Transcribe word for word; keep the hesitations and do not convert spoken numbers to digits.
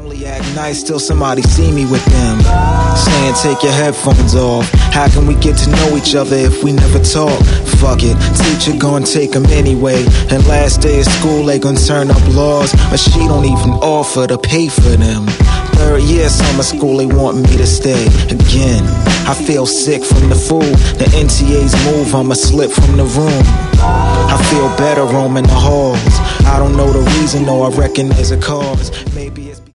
only act nice, still somebody see me with them. Saying take your headphones off. How can we get to know each other if we never talk? Fuck it, teacher gon' take them anyway. And last day of school they gon' turn up laws, but she don't even offer to pay for them. Third year summer school, they want me to stay again. I feel sick from the food. The N T A's move, I'ma slip from the room. I feel better roaming the halls. I don't know the reason, though I reckon there's a cause. Maybe it's